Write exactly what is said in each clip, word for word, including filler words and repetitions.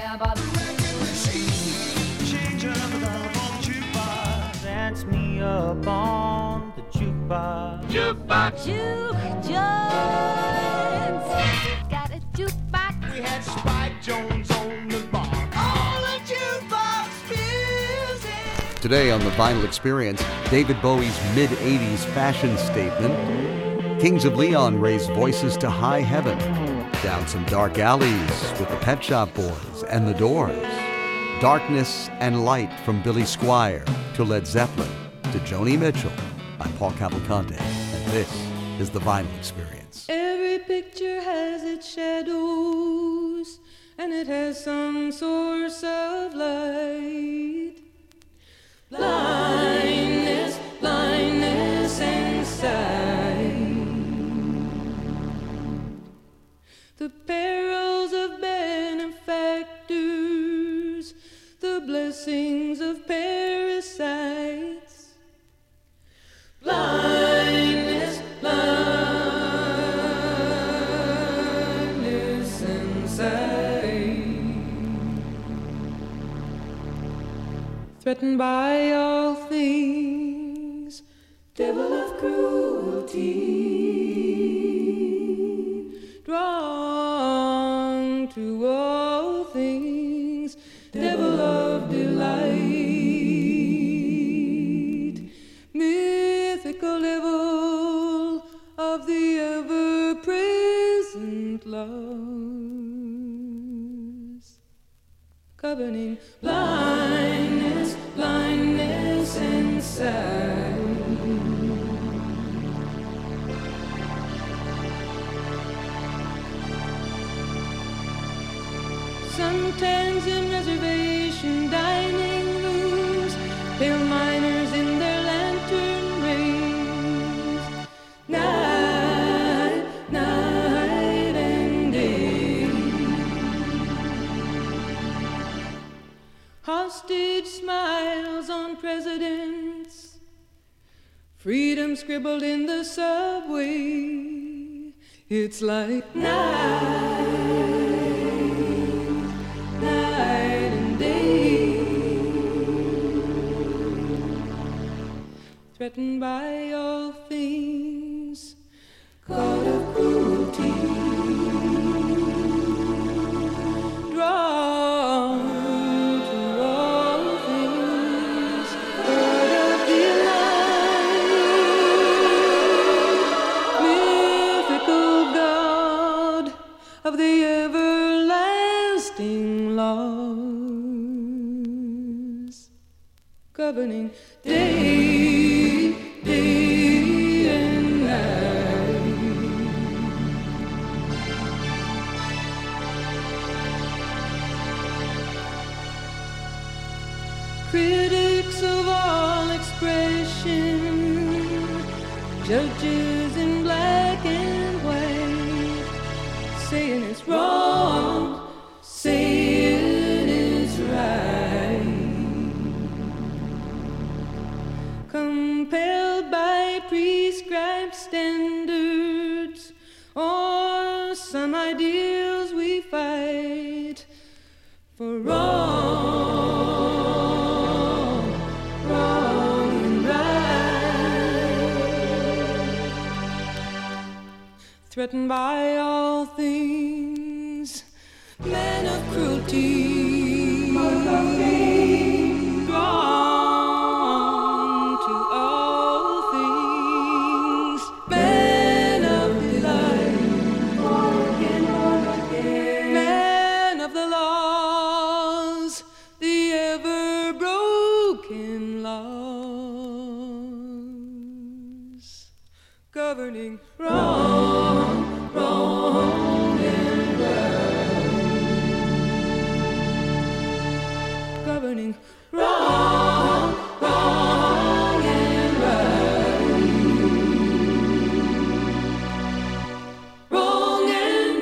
Dance me up on the jukebox. Jukebox. Juke Jones. Got a jukebox. We had Spike Jones on the bar. All the jukebox music. Today on the Vinyl Experience, David Bowie's mid-eighties fashion statement. Kings of Leon raise voices to high heaven. Down some dark alleys with the Pet Shop Boys and the Doors. Darkness and Light from Billy Squier to Led Zeppelin to Joni Mitchell. I'm Paul Cavalcante, and this is the Vinyl Experience. Every picture has its shadows, and it has some source of light. Blindness, blindness inside. The perils of benefactors, the blessings of parasites. Blindness, blindness inside. Threatened by all things, devil of cruelty, drawn to all things, devil of delight, mythical devil of the ever-present loves, governing blindness, blindness inside. Sometimes in reservation dining rooms, pale miners in their lantern rays, night, night and day. Hostage smiles on presidents, freedom scribbled in the subway. It's like night, night and day. Threatened by all things, caught of cruelty, drawn to all things, caught of delight, mythical God of the everlasting laws, governing day, day and night. Critics of all expression, judges in black and white, saying it's wrong, saying it's right. Compelled by prescribed standards or some ideals we fight for wrong, wrong and right. Threatened by all things, man of cruelty, drawn to all things, man of delight, born again, born again, man of the laws, the ever broken laws, governing wrong, wrong and right, governing wrong, wrong and right, wrong and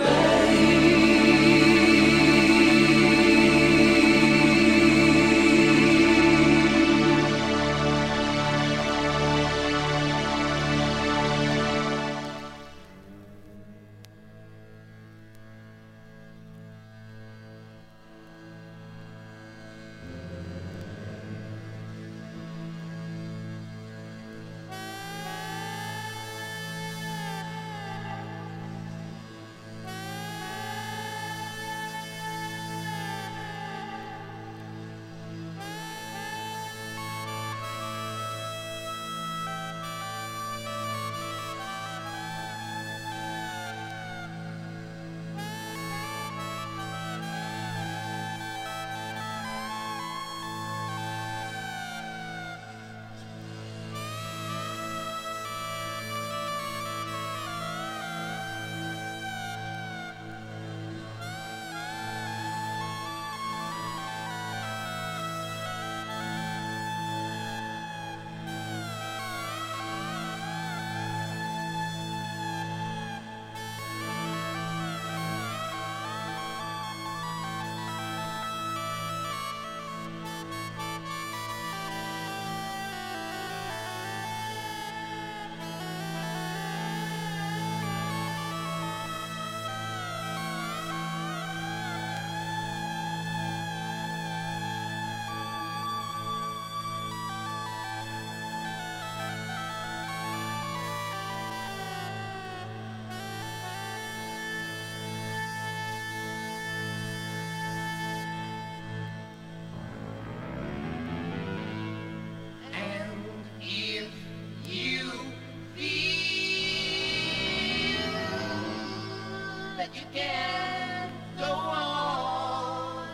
can't go on.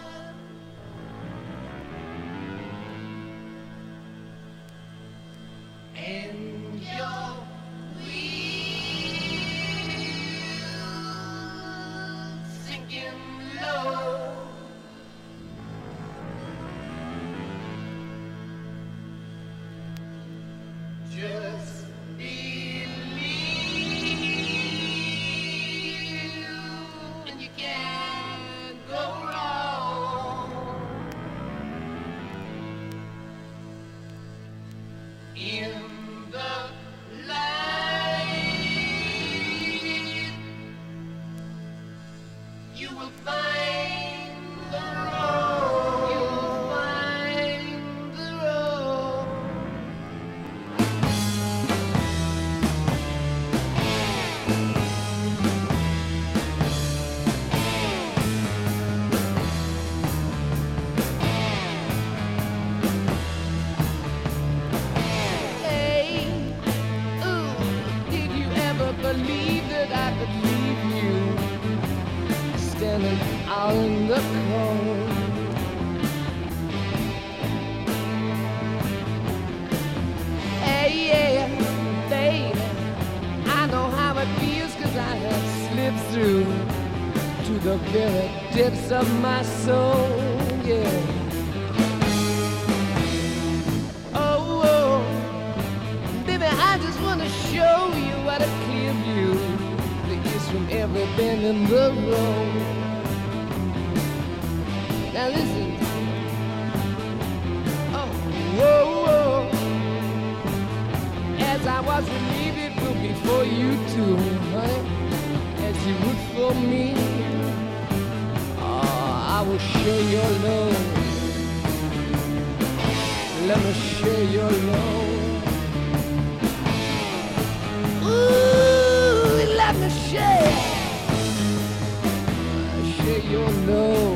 And your wheels sinking low. Just believe, and you can't go wrong. In the light, you will find the road. You will find the road. Hey, ooh, did you ever believe that I could leave you standing out in the cold? Hey, yeah, baby, I know how it feels 'cause I have slipped through to the very depths of my soul, yeah. Oh, oh, baby, I just wanna show you what a clear view there is from every bend in the road. Now listen. Oh, whoa, whoa. As I was relieved before you too, honey, as you would for me. Oh, I will share your love. Let me share your love. Ooh, let me share, share your love.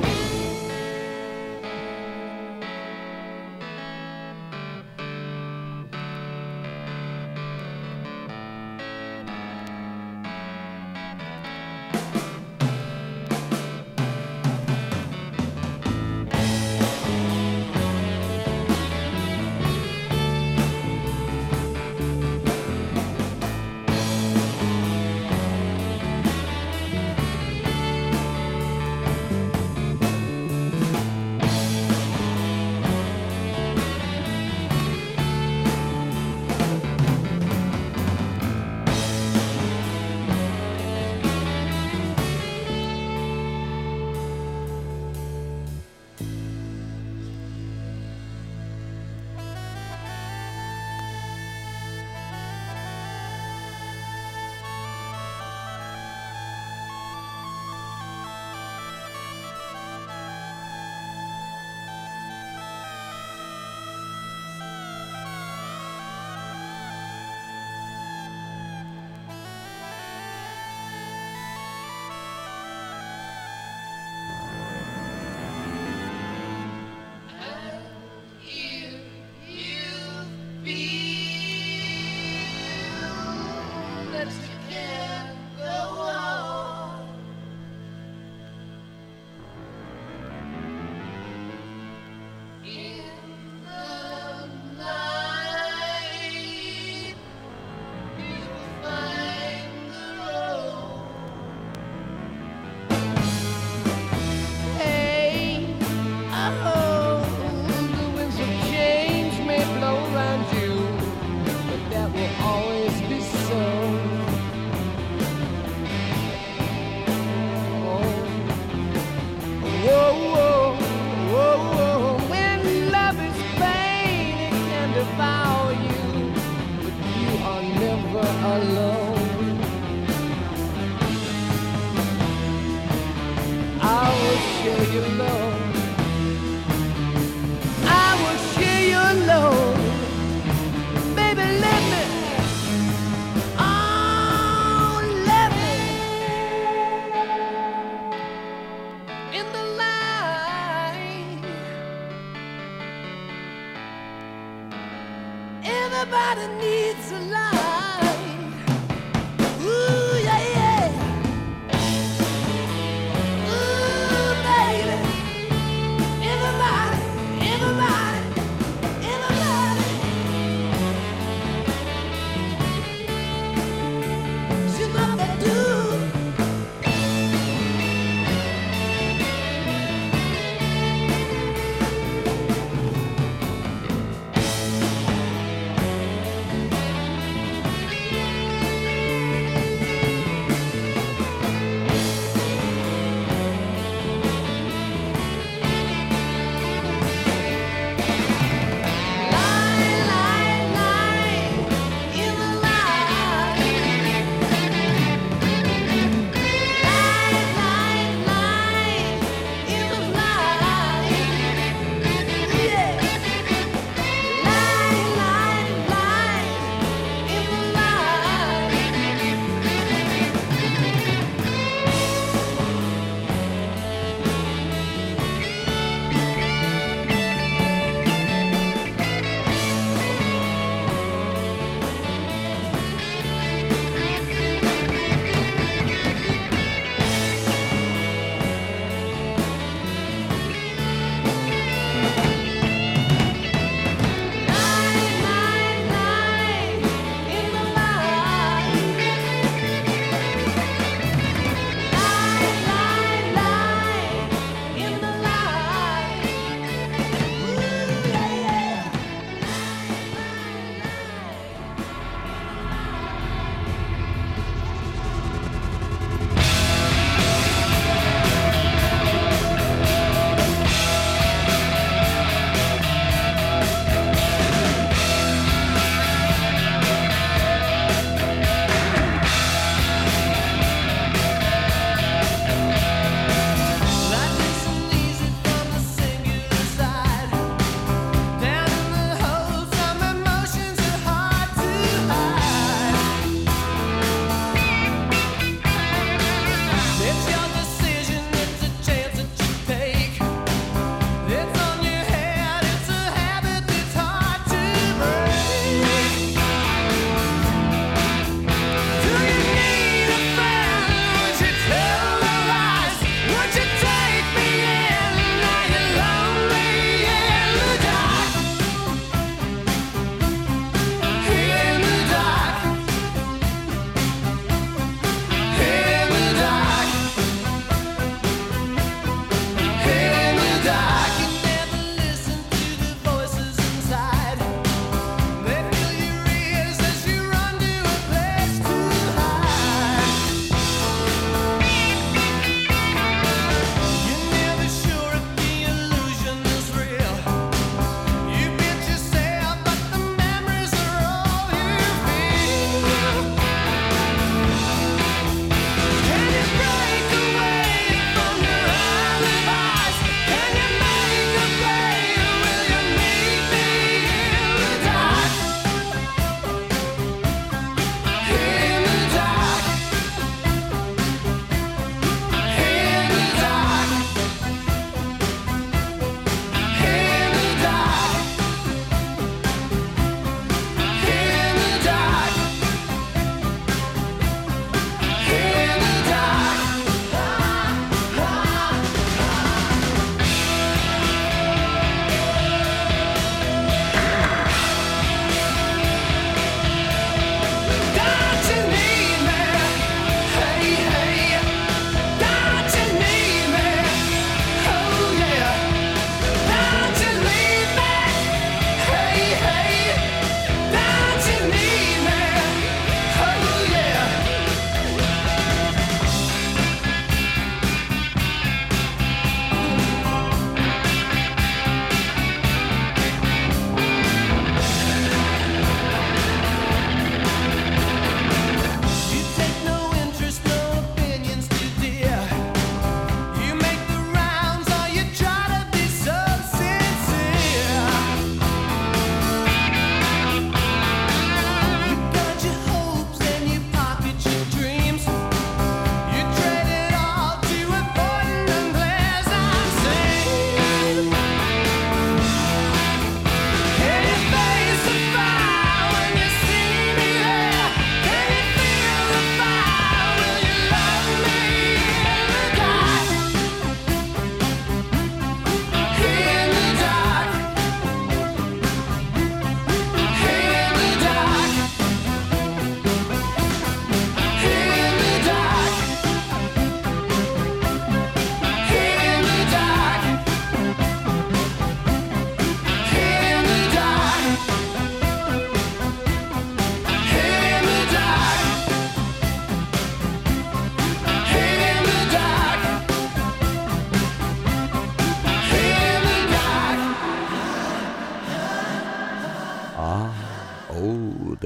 Everybody needs a light. Ooh, yeah, yeah.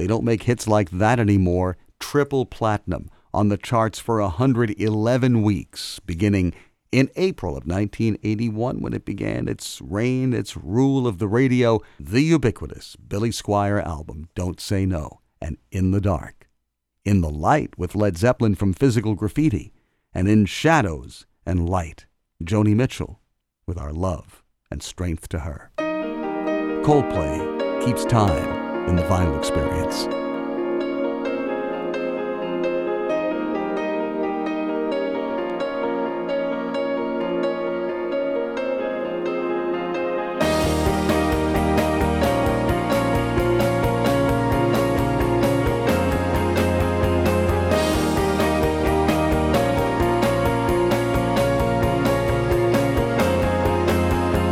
They don't make hits like that anymore. Triple platinum on the charts for one hundred eleven weeks, beginning in April of nineteen eighty-one when it began its reign, its rule of the radio, the ubiquitous Billy Squier album, Don't Say No, and In the Dark. In the Light with Led Zeppelin from Physical Graffiti, and In Shadows and Light, Joni Mitchell with Our Love and Strength to Her. Coldplay keeps time in the vinyl experience.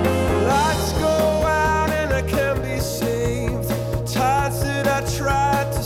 Lights go out and I can't be saved. Tides that I tried to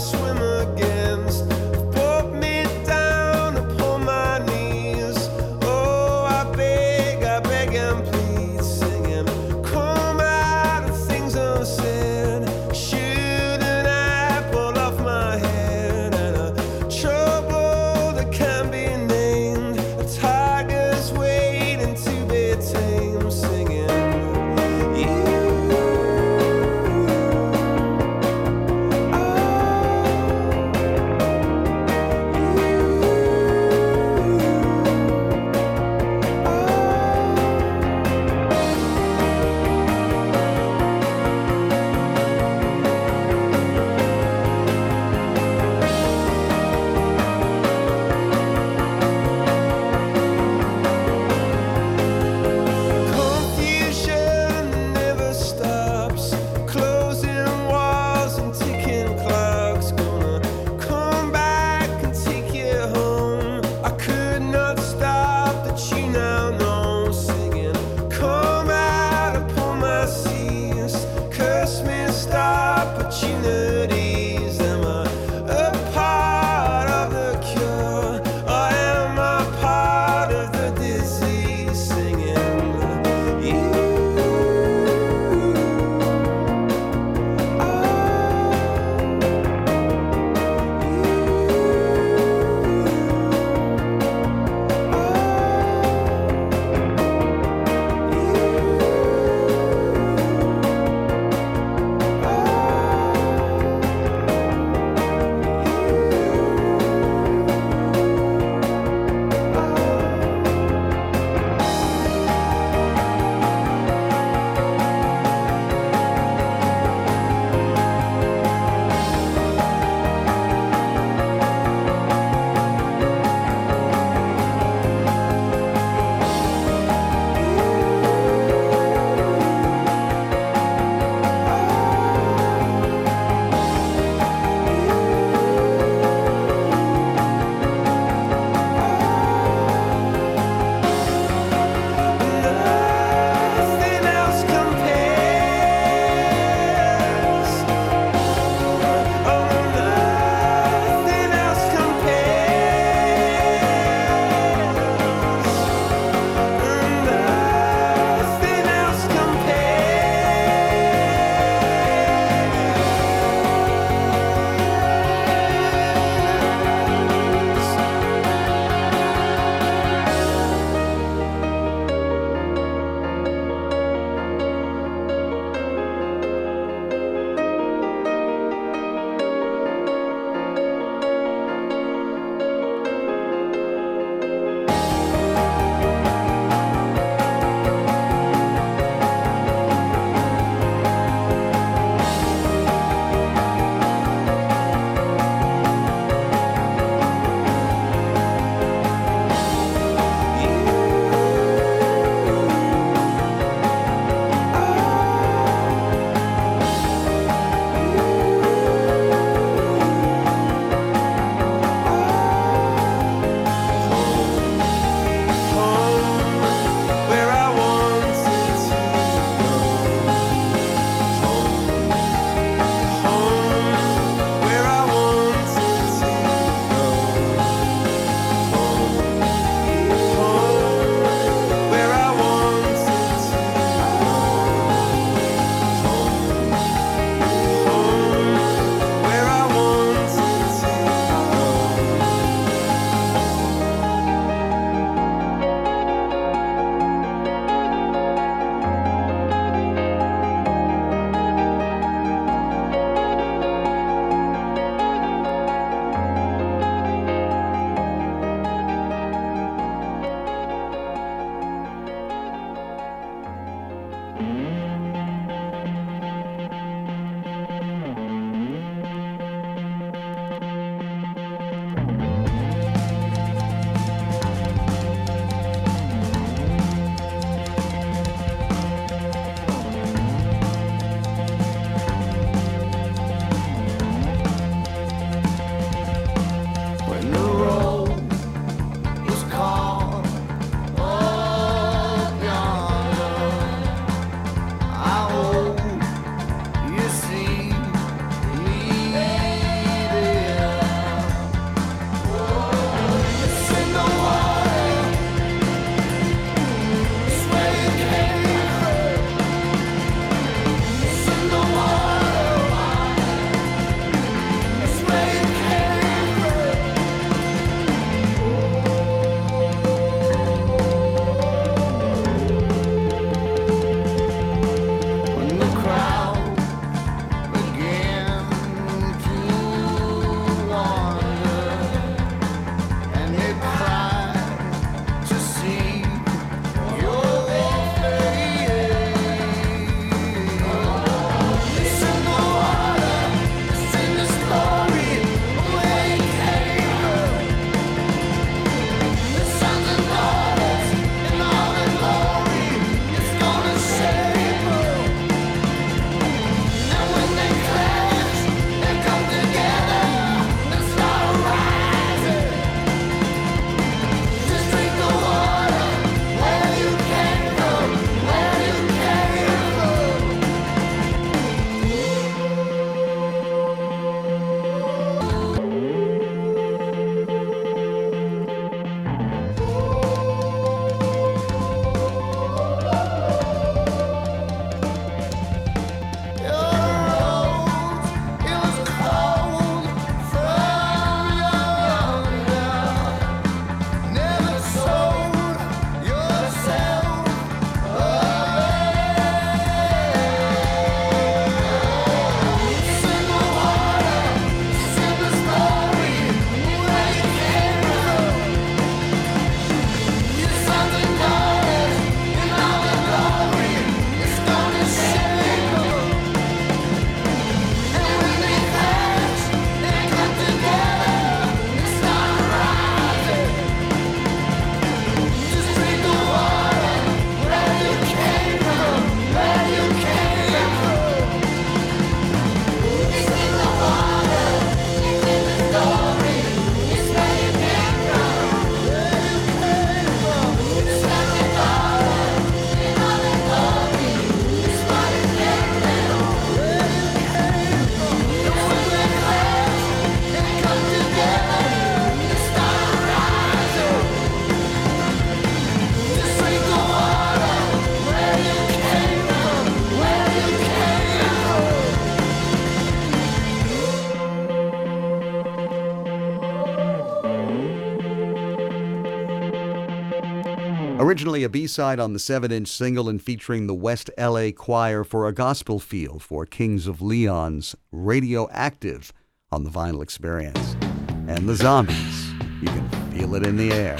Originally a B-side on the seven-inch single and featuring the West L A Choir for a gospel feel for Kings of Leon's Radioactive on the Vinyl Experience. And the Zombies, you can feel it in the air.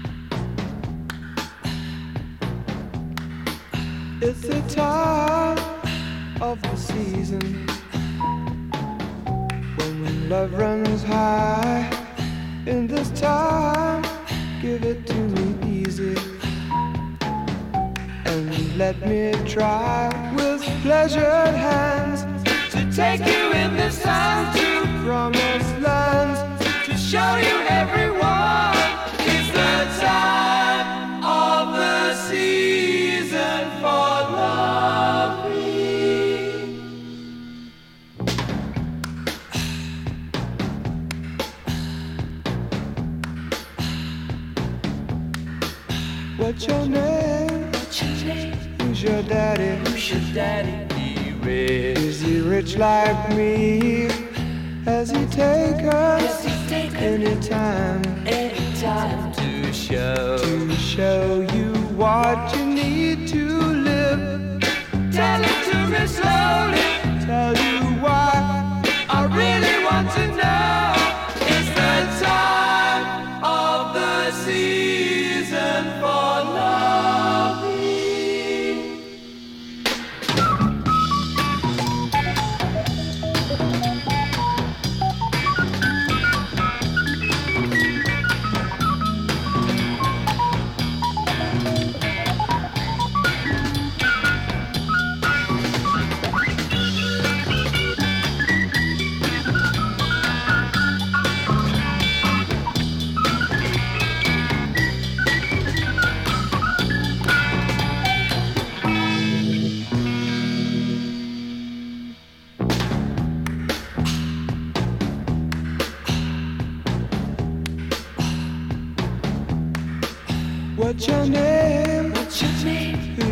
It's the time of the season when love runs high. In this time, give it to me easy and let me try with pleasured hands to take you in this time to promised lands, to show you everyone. It's the time of the season for loving. What's your name? What's your name? Who's your daddy? Who's your daddy? He rich. Is he rich like me? Has he take us anytime? Anytime to show to show you what you need to live. Tell it to me slowly. Tell you why I really want to know. It's the time of the season for loving.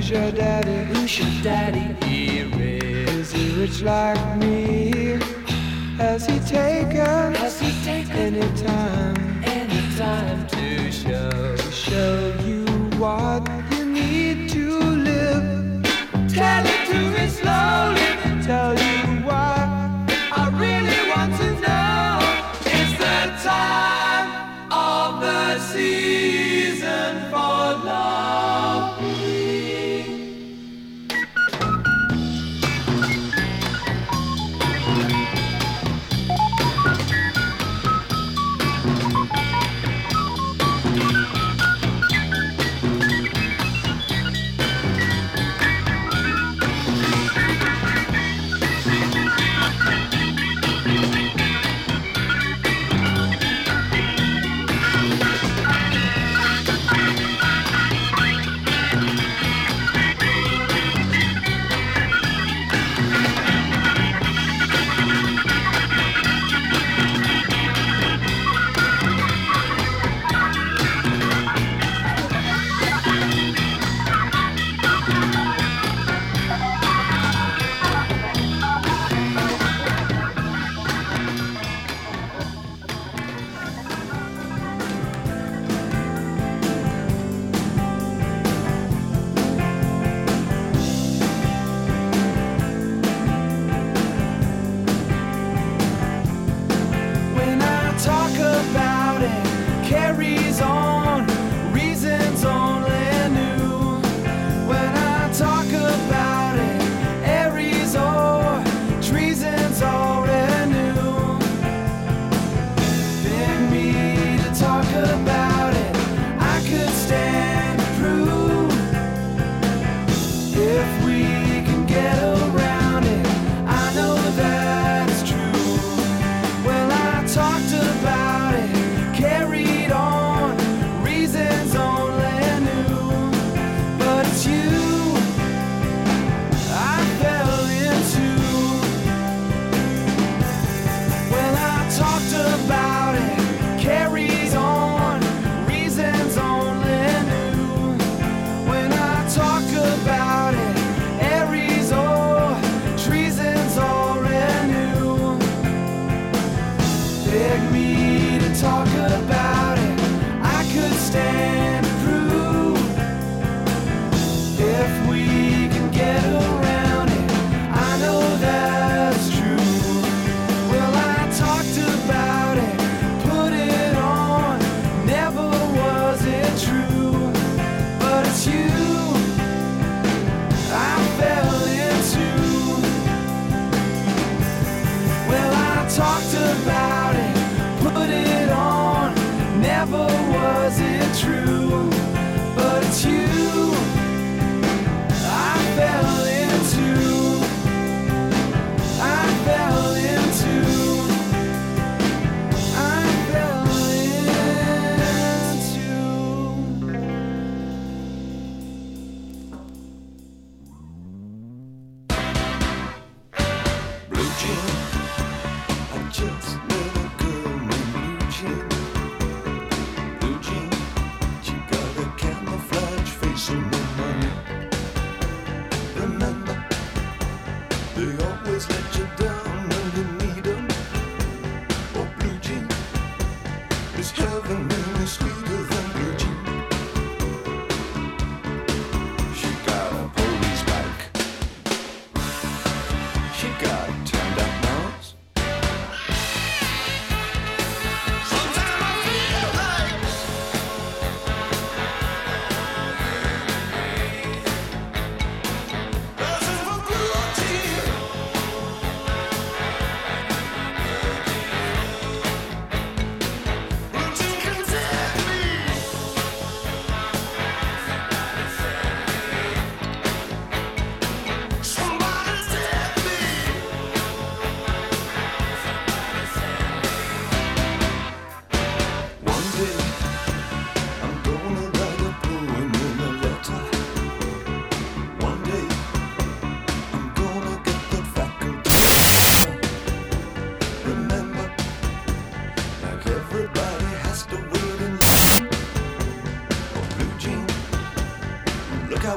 Who's your daddy? Who's your daddy? Here is he rich like me? Has he taken? Has he taken any time? Any time to show to show you what you need to live? Tell it to me slowly. Tell you what I really want to know. It's the time of the season for love.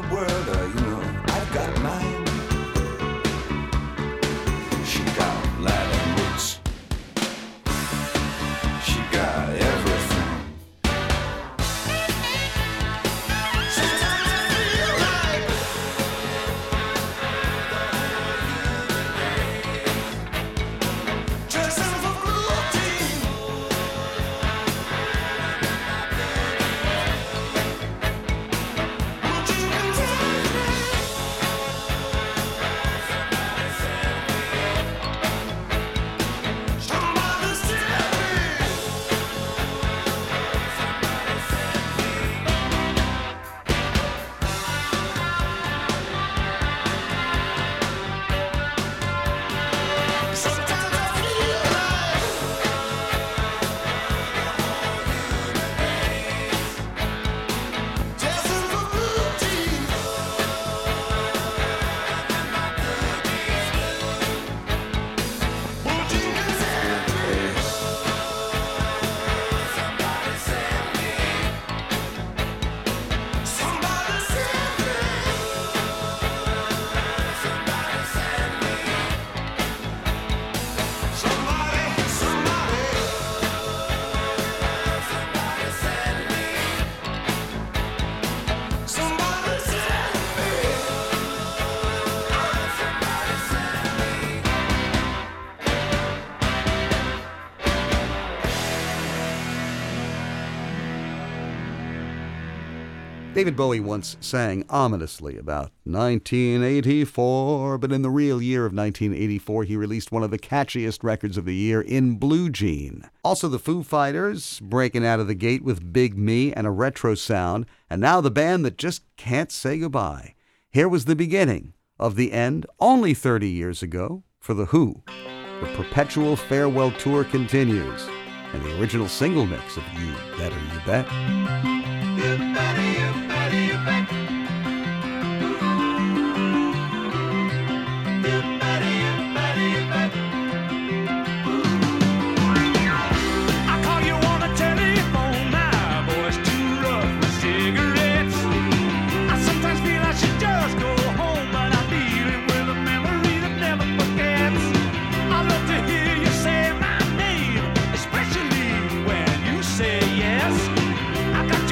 world, uh, you know, I've got mine. She got Latin roots. She got everything. Sometimes I feel like dressing for routine. But you can tell me somebody tell me. Sometimes I feel like dancing for routine. But you can tell me somebody tell me. Somebody, somebody, somebody tell me. David Bowie once sang ominously about nineteen eighty-four, but in the real year of nineteen eighty-four, he released one of the catchiest records of the year in Blue Jean. Also the Foo Fighters, breaking out of the gate with Big Me and a retro sound, and now the band that just can't say goodbye. Here was the beginning of the end, only thirty years ago, for The Who. The perpetual farewell tour continues, and the original single mix of You Better You Bet. You better, you better, you bet. You better, you better, you bet. I call you on the telephone now, boy, it's too rough with cigarettes. I sometimes feel I should just go home, but I'm dealing with a memory that never forgets. I love to hear you say my name, especially when you say yes. I got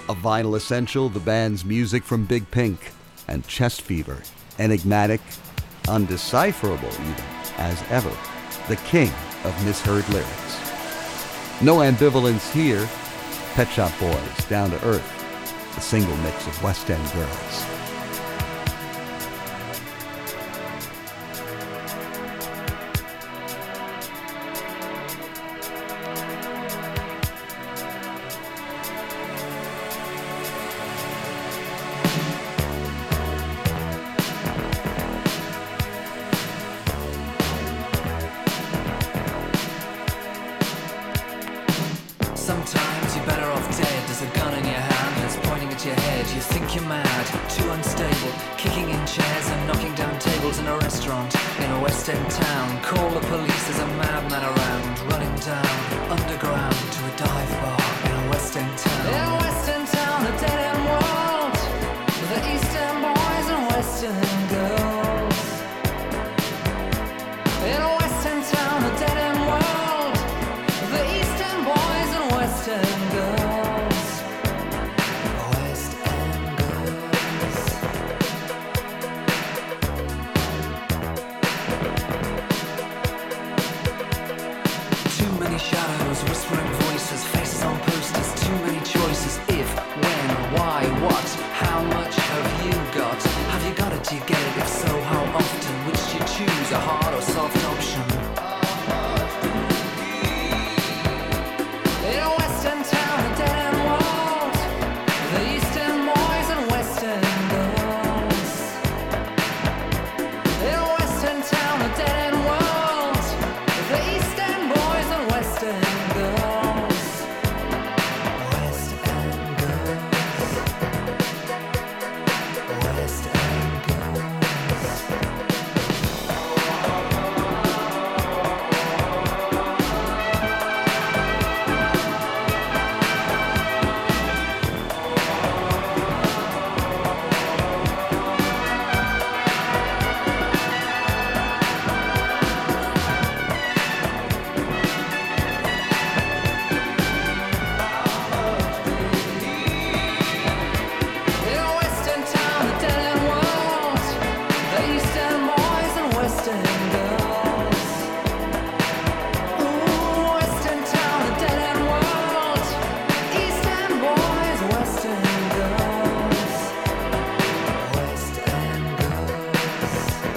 A vinyl essential, the band's music from Big Pink and Chest Fever, enigmatic, undecipherable even, as ever, the king of misheard lyrics. No ambivalence here. Pet Shop Boys, Down to Earth, a single mix of West End girls. Sometimes you're better off dead. There's a gun in your hand that's pointing at your head. You think you're mad, too unstable, kicking in chairs and knocking down tables in a restaurant in a West End town. Call the police, there's a madman around, running down underground to a dive bar in a West End town. In a West End town, a dead end world, the East End boys and West End girls. In a West End town, a dead end world, the East End boys and West End girls. West End girls. Too many shadows, whispering voices, faces on posters, too many choices. If, when, why, what, how much have you got? Have you got it, do you get it? If so, how often? Which do you choose, a hard or soft option? In a West End town, a dead end world, the East End boys and West End girls. In a West End town, a dead end world, the East End boys and West End girls. West End girls. West End girls. In a West End town, a dead end world, the East End boys and West End girls. Ooh, West End town, a dead end world, East End boys, West End girls. West End girls.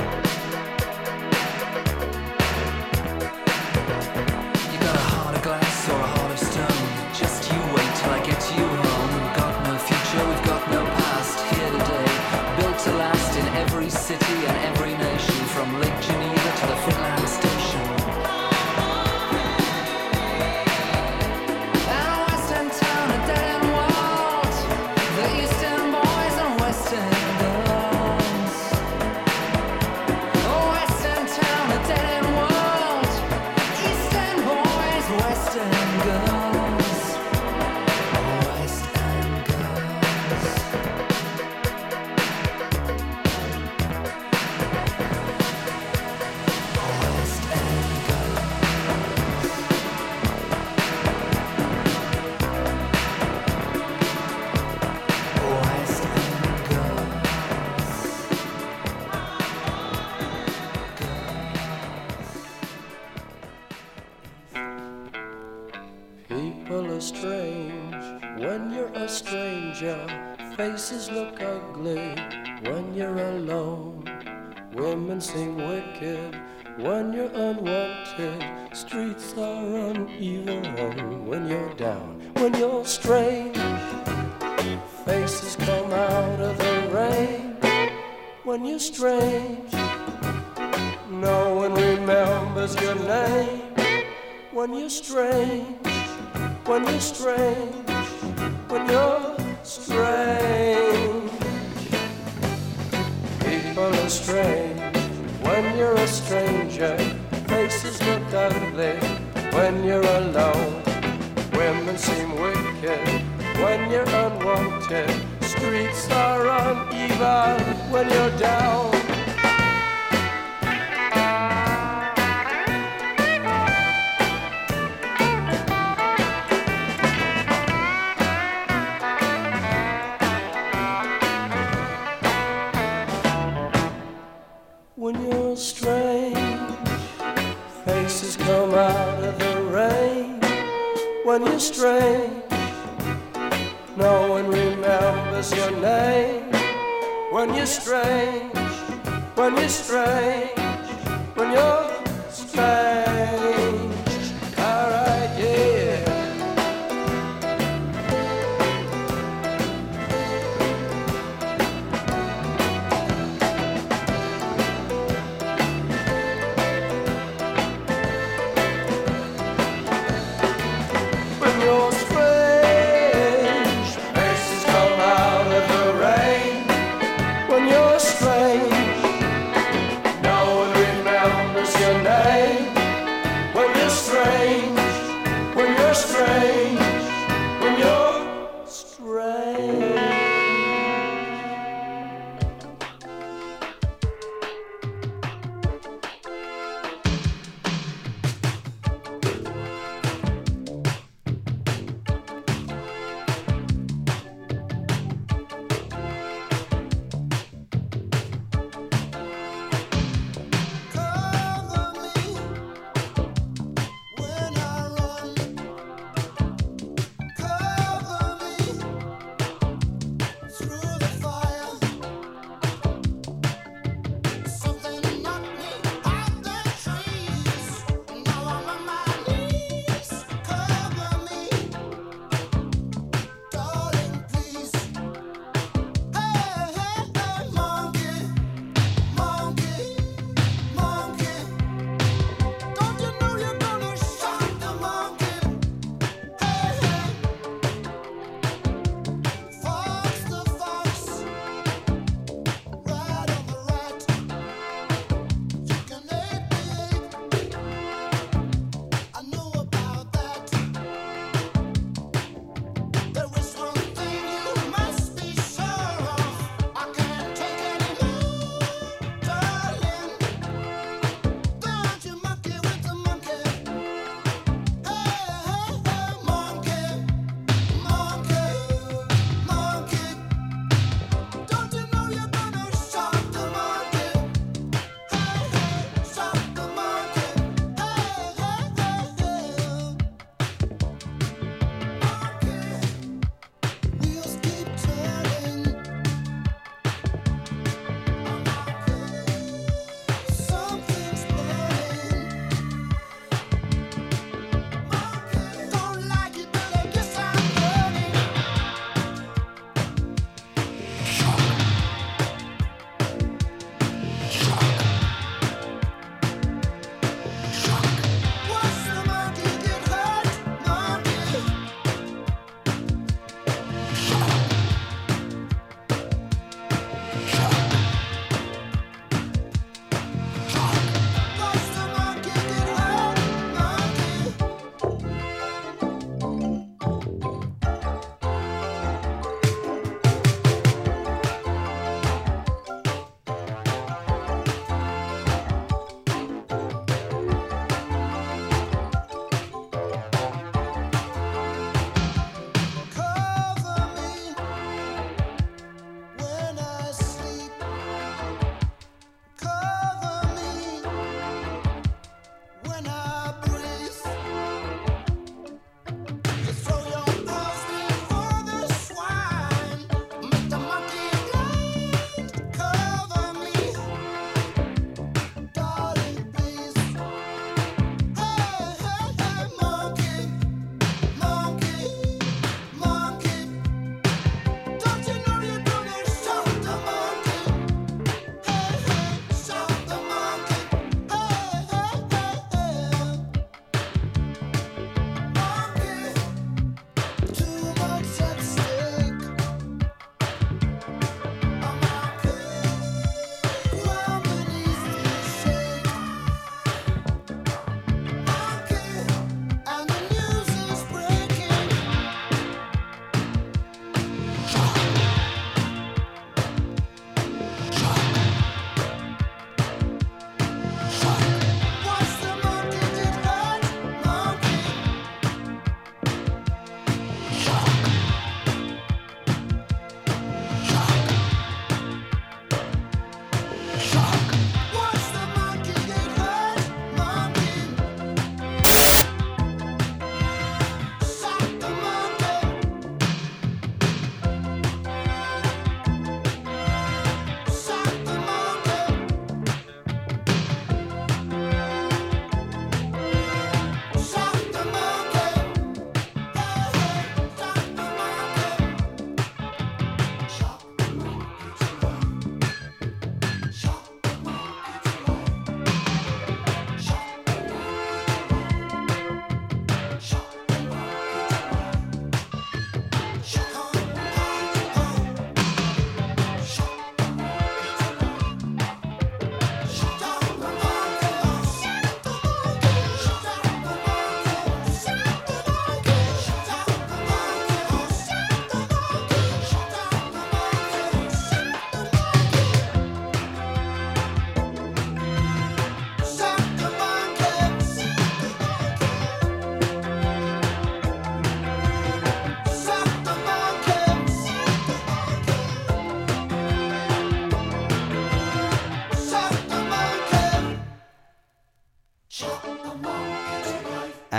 You got a heart of glass or a heart of stone. Just you wait till I get you home. We've got no future, we've got no past. Here today, built to last in every city and every nation, from Lake Geneva to the Finland Station. And a West End town, a dead end world, the East End boys and West End girls. A West End town, a dead end world, East End boys, West End girls. West End girls. West End girls. West End girls. People are strange when you're a stranger. Faces look ugly when you're alone. Women seem wicked when you're unwanted. Streets are uneven when you're down. When you're strange, faces come out of the rain. When you're strange, no one remembers your name. When you're strange, when you're strange, when you're strange. People are strange when you're a stranger. Faces look ugly when you're alone. Women seem wicked when you're unwanted. Streets are uneven when you're down. strange, no one remembers your name. When you're strange, when you're strange, when you're strange. Alright, yeah. When you're strange, faces come out of the rain. When you're strange, no one remembers your name.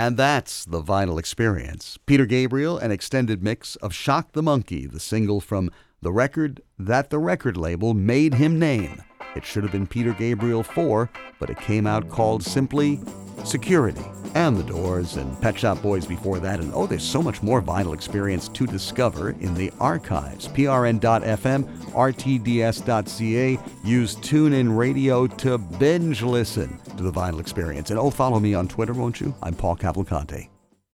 And that's the Vinyl Experience. Peter Gabriel, an extended mix of Shock the Monkey, the single from the record that the record label made him name. It should have been Peter Gabriel four, but it came out called simply Security. And The Doors and Pet Shop Boys before that. And oh, there's so much more Vinyl Experience to discover in the archives. P R N dot F M, R T D S dot C A. Use TuneIn Radio to binge listen to the Vinyl Experience. And oh, follow me on Twitter, won't you? I'm Paul Cavalcante.